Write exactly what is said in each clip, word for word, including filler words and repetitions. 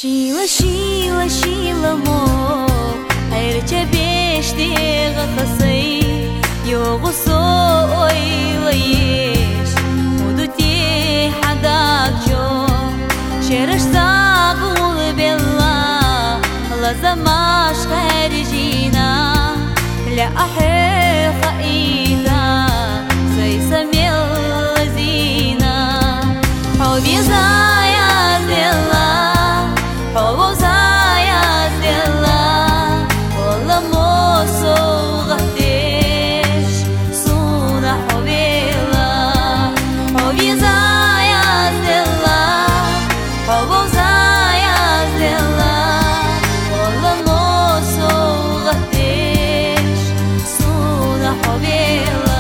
Sheila, Sheila, Sheila mo Hayr çebeşti gıxısay Yoğu soyla yeş Muduti hadak jo Şeriş sabul bella Lazamaş kharijina La ahir khaida Zay samil lazina Hawbi zaya zilla Hawbi zaya zilla Walla moso ghtesh Suna hawbila Hawbi zaya zilla Hawbi zaya zilla Walla moso ghtesh Suna hawbila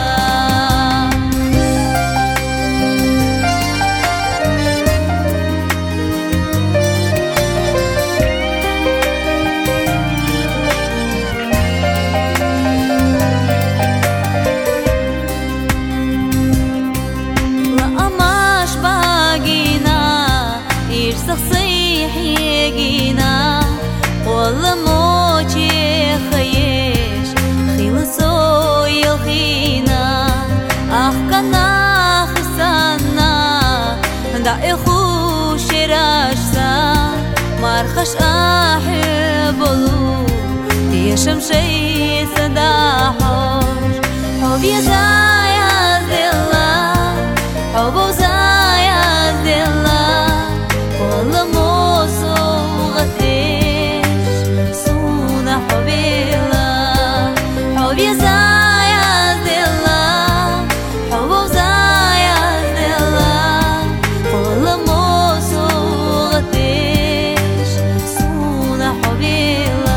صحيح يجينا والله موجي خيش خلصوا يلخينا أخكنا خسانا دائخو شراشسا مرخش أحبلو تيشم شي صداحوش حبي زايا زلا حبو زايا زلا والله موسو غتيش سونا حبيلا حبي زايا زلا حبو زايا زلا والله موسو غتيش سونا حبيلا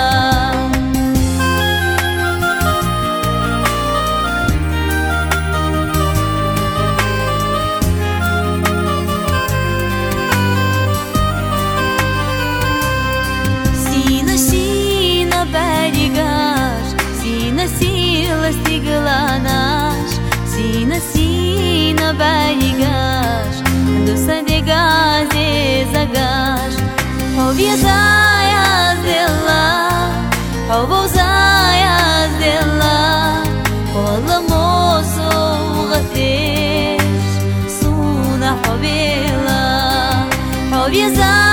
Сила стигла наш, сина сина баригаш, до садегазе загаш, обвязая зела, обвязая зела, поломосо гатеш, суна хобела, обвязая.